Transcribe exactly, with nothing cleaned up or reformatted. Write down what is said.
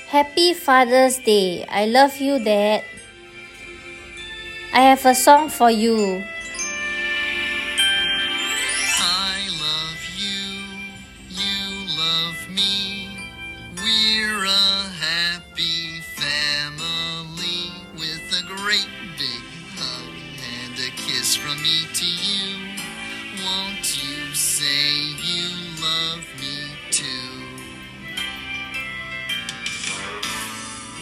Happy Father's Day. I love you, Dad. I have a song for you.